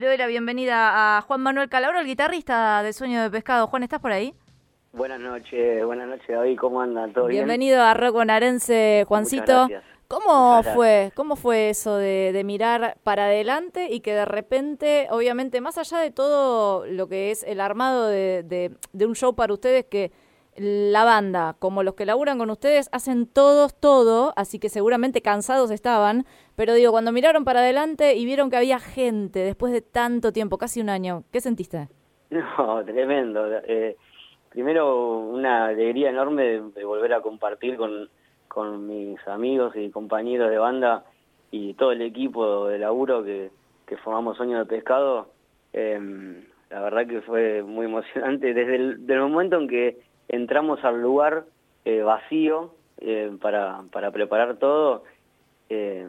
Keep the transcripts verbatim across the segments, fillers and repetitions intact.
Le doy la bienvenida a Juan Manuel Calabro, el guitarrista de Sueño de Pescado. Juan, ¿estás por ahí? Buenas noches, buenas noches David, ¿cómo andan? ¿Todo bien? Bienvenido a Rock Bonaerense, Juancito. Muchas gracias. ¿Cómo Muchas fue? gracias. ¿Cómo fue eso de, de mirar para adelante y que de repente, obviamente, más allá de todo lo que es el armado de, de, de un show para ustedes, que la banda, como los que laburan con ustedes, hacen todos todo, así que seguramente cansados estaban, pero digo, cuando miraron para adelante y vieron que había gente después de tanto tiempo, casi un año, ¿qué sentiste? No, tremendo. Eh, primero, una alegría enorme de, de volver a compartir con, con mis amigos y compañeros de banda y todo el equipo de laburo que, que formamos Sueño de Pescado. Eh, la verdad que fue muy emocionante desde el del momento en que entramos al lugar eh, vacío eh, para, para preparar todo. Eh,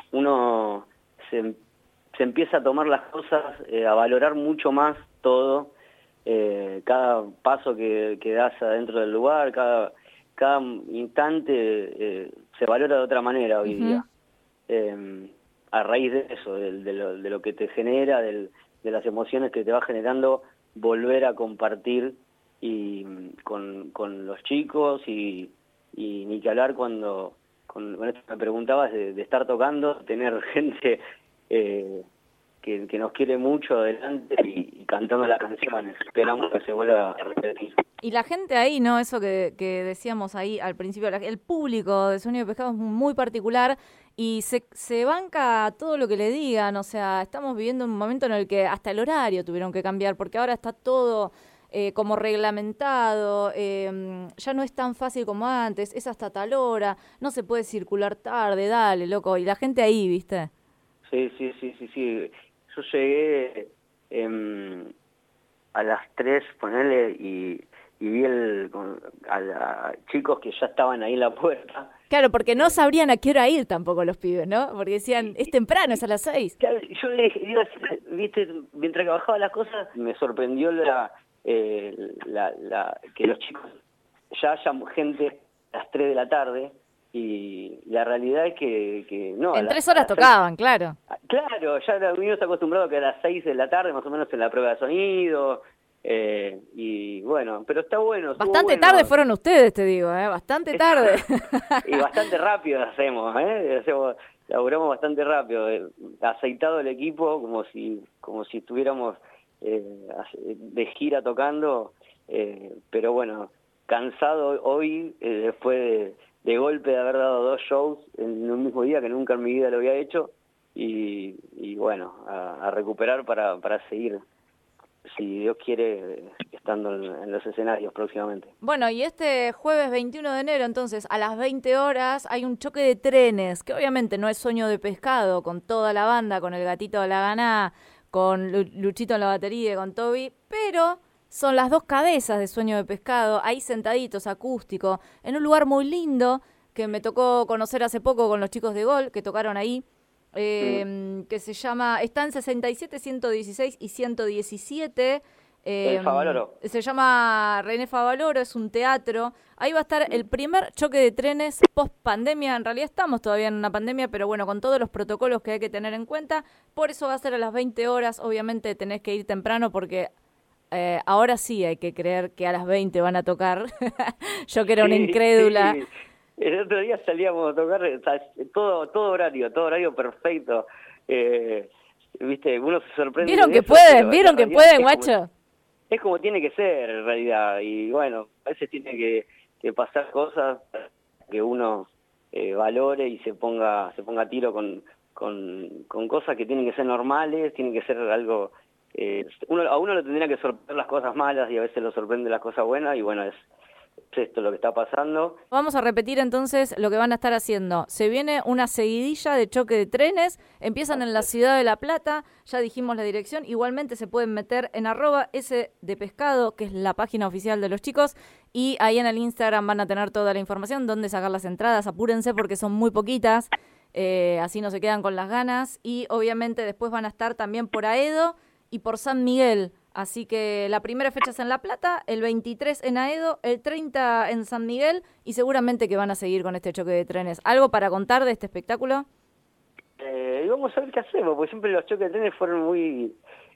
uno se, se empieza a tomar las cosas, eh, a valorar mucho más todo, eh, cada paso que, que das adentro del lugar, cada, cada instante eh, se valora de otra manera hoy Uh-huh. día. Eh, a raíz de eso, de, de, lo, de lo que te genera, del, de las emociones que te va generando, volver a compartir y con, con los chicos y, y ni que hablar cuando con, con esto me preguntabas de, de estar tocando, tener gente eh, que, que nos quiere mucho adelante y, y cantando las canciones. Esperamos que se vuelva a repetir. Y la gente ahí, ¿no? Eso que, que decíamos ahí al principio, la- el público de Sueño de Pescado es muy particular y se, se banca todo lo que le digan. O sea, estamos viviendo un momento en el que hasta el horario tuvieron que cambiar porque ahora está todo eh, como reglamentado, eh, ya no es tan fácil como antes, es hasta tal hora, no se puede circular tarde, dale, loco. Y la gente ahí, ¿viste? Sí, sí, sí, sí, sí. Yo llegué eh, a las tres, ponele, y, y vi el, con, a, la, chicos que ya estaban ahí en la puerta. Claro, porque no sabrían a qué hora ir tampoco los pibes, ¿no? Porque decían, es temprano, es a las seis. Claro, yo le dije, digo, viste, mientras que bajaba las cosas, me sorprendió la, eh, la, la que los chicos ya haya gente a las tres de la tarde, y la realidad es que, que no. En las, tres horas a las tocaban, claro. seis, claro, ya venimos acostumbrados que a las seis de la tarde, más o menos en la prueba de sonido, eh, y bueno, pero está bueno. Bastante bueno. tarde fueron ustedes, te digo, ¿eh? Bastante tarde. Y bastante rápido hacemos, ¿eh? Hacemos, laburamos bastante rápido, eh, aceitado el equipo, como si como si estuviéramos eh, de gira tocando, eh, pero bueno, cansado hoy, eh, después de, de golpe de haber dado dos shows en un mismo día que nunca en mi vida lo había hecho, y, y bueno, a, a recuperar para, para seguir, si Dios quiere, estando en, en los escenarios próximamente. Bueno, y este jueves veintiuno de enero, entonces, a las veinte horas, hay un choque de trenes, que obviamente no es Sueño de Pescado, con toda la banda, con el Gatito de la Ganá, con Lu- Luchito en la batería y con Toby, pero son las dos cabezas de Sueño de Pescado, ahí sentaditos, acústico, en un lugar muy lindo, que me tocó conocer hace poco con los chicos de Gol, que tocaron ahí, eh, mm. que se llama, está en sesenta y siete, ciento dieciséis y ciento diecisiete. Eh, El Favaloro. se llama René Favaloro, es un teatro. Ahí va a estar el primer choque de trenes post pandemia. En realidad estamos todavía en una pandemia, pero bueno, con todos los protocolos que hay que tener en cuenta. Por eso va a ser a las veinte horas. Obviamente tenés que ir temprano porque eh, ahora sí hay que creer que a las veinte van a tocar. Yo que era una Sí, incrédula. sí. El otro día salíamos a tocar, o sea, todo todo horario, todo horario perfecto. Eh, viste, uno se sorprende. ¿Vieron de que eso, pueden? pero ¿Vieron en que realidad pueden, es como- guacho? Es como tiene que ser en realidad, y bueno, a veces tiene que, que pasar cosas que uno eh, valore y se ponga se ponga a tiro con, con, con cosas que tienen que ser normales, tienen que ser algo, eh, uno a uno lo tendría que sorprender las cosas malas y a veces lo sorprende las cosas buenas, y bueno, es, es esto lo que está pasando. Vamos a repetir entonces lo que van a estar haciendo. Se viene una seguidilla de choque de trenes, empiezan en la ciudad de La Plata, ya dijimos la dirección, igualmente se pueden meter en arroba S de pescado, que es la página oficial de los chicos, y ahí en el Instagram van a tener toda la información, dónde sacar las entradas, apúrense porque son muy poquitas, eh, así no se quedan con las ganas, y obviamente después van a estar también por Aedo y por San Miguel. Así que la primera fecha es en La Plata, el veintitrés en Aedo, el treinta en San Miguel y seguramente que van a seguir con este choque de trenes. ¿Algo para contar de este espectáculo? Eh, y vamos a ver qué hacemos, porque siempre los choques de trenes fueron muy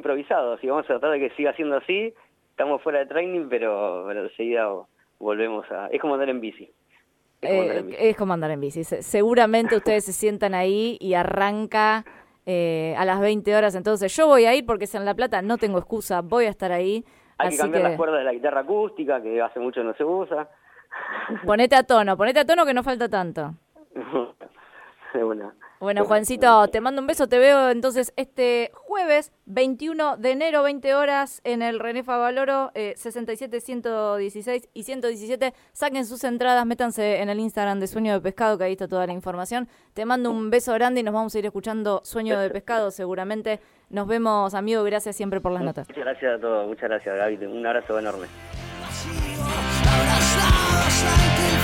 improvisado, y vamos a tratar de que siga siendo así. Estamos fuera de training, pero, pero enseguida volvemos a... Es como andar en bici. Es como, eh, en bici. Es como andar en bici. Seguramente ustedes se sientan ahí y arranca eh, a las veinte horas. Entonces yo voy a ir porque es en La Plata, no tengo excusa, voy a estar ahí. Hay así que cambiar que... las cuerdas de la guitarra acústica, que hace mucho no se usa. Ponete a tono, ponete a tono que no falta tanto. Una. Bueno, Juancito, te mando un beso. Te veo entonces este jueves veintiuno de enero, veinte horas, en el René Favaloro, eh, sesenta y siete, ciento dieciséis y ciento diecisiete. Saquen sus entradas, métanse en el Instagram de Sueño de Pescado, que ahí está toda la información. Te mando un beso grande y nos vamos a ir escuchando Sueño de Pescado seguramente. Nos vemos, amigo. Gracias siempre por las notas. Muchas gracias a todos. Muchas gracias, Gaby. Un abrazo enorme.